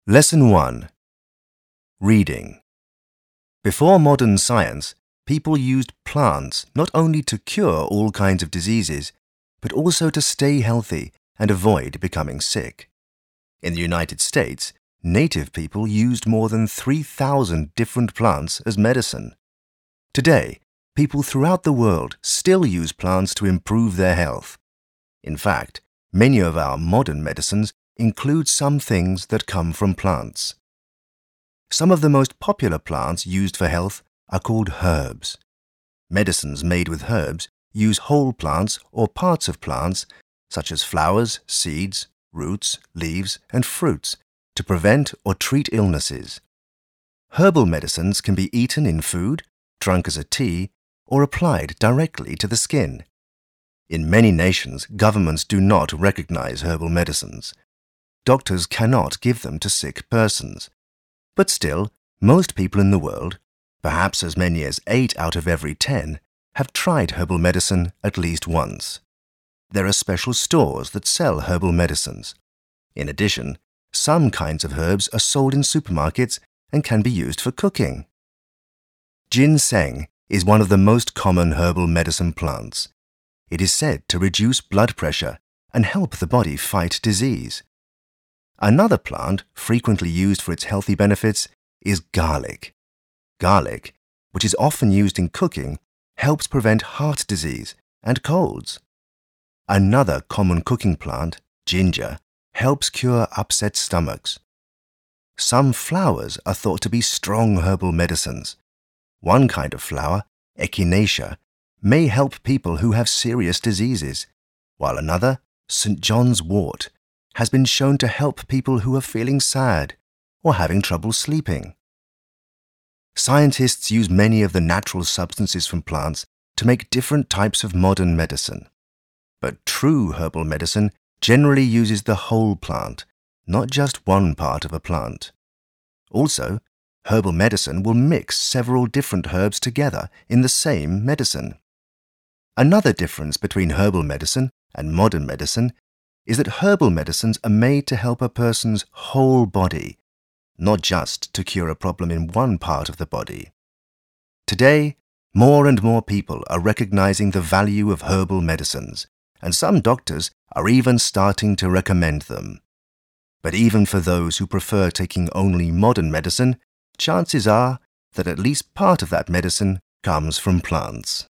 Lesson 1. Reading. Before modern science, people used plants not only to cure all kinds of diseases, but also to stay healthy and avoid becoming sick. In the United States, native people used more than 3,000 different plants as medicine. Today, people throughout the world still use plants to improve their health. In fact, many of our modern medicines include some things that come from plants. Some of the most popular plants used for health are called herbs. Medicines made with herbs use whole plants or parts of plants, such as flowers, seeds, roots, leaves, and fruits, to prevent or treat illnesses. Herbal medicines can be eaten in food, drunk as a tea, or applied directly to the skin. In many nations, governments do not recognize herbal medicines. Doctors cannot give them to sick persons. But still, most people in the world, perhaps as many as 8 out of every 10, have tried herbal medicine at least once. There are special stores that sell herbal medicines. In addition, some kinds of herbs are sold in supermarkets and can be used for cooking. Ginseng is one of the most common herbal medicine plants. It is said to reduce blood pressure and help the body fight disease. Another plant frequently used for its healthy benefits is garlic. Garlic, which is often used in cooking, helps prevent heart disease and colds. Another common cooking plant, ginger, helps cure upset stomachs. Some flowers are thought to be strong herbal medicines. One kind of flower, echinacea, may help people who have serious diseases, while another, St. John's wort, has been shown to help people who are feeling sad or having trouble sleeping. Scientists use many of the natural substances from plants to make different types of modern medicine. But true herbal medicine generally uses the whole plant, not just one part of a plant. Also, herbal medicine will mix several different herbs together in the same medicine. Another difference between herbal medicine and modern medicine is that herbal medicines are made to help a person's whole body, not just to cure a problem in one part of the body. Today, more and more people are recognizing the value of herbal medicines, and some doctors are even starting to recommend them. But even for those who prefer taking only modern medicine, chances are that at least part of that medicine comes from plants.